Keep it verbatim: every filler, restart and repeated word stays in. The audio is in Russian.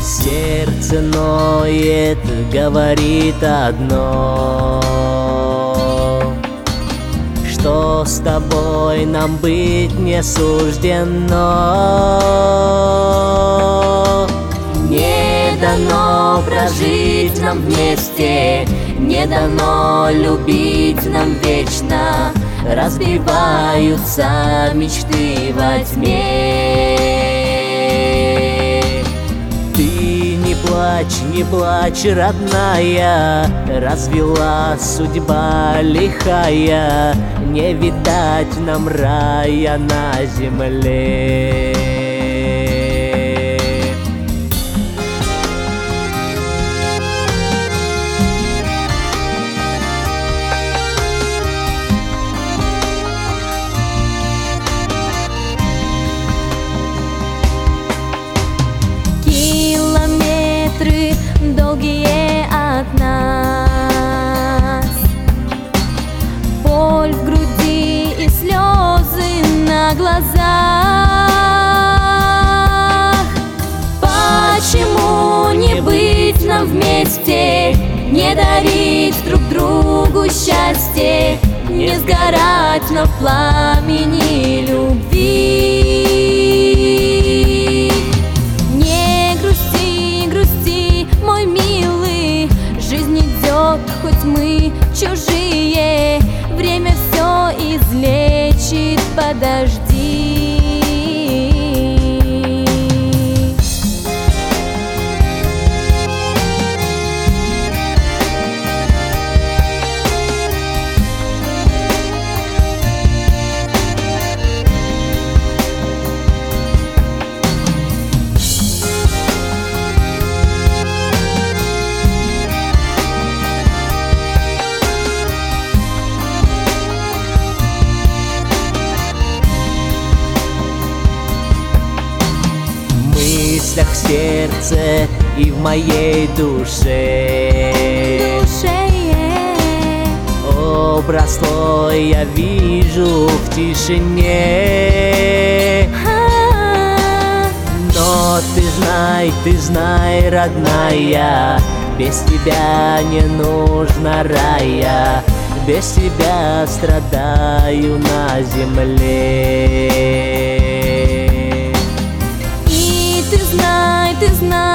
Сердце ноет, говорит одно, что с тобой нам быть не суждено. Не дано прожить нам вместе, не дано любить нам вечно. Разбиваются мечты во тьме. Ты не плачь, не плачь, родная, развела судьба лихая, не видать нам рая на земле. Долгие от нас, боль в груди и слезы на глазах. Почему не быть нам вместе, не дарить друг другу счастье, не сгорать на пламени любви? Хоть мы чужие, время все излечит, подожди. В сердце и в моей душе, душе образ твой я вижу в тишине. Но ты знай, ты знай, родная, без тебя не нужно рая, без тебя страдаю на земле. Ты знай,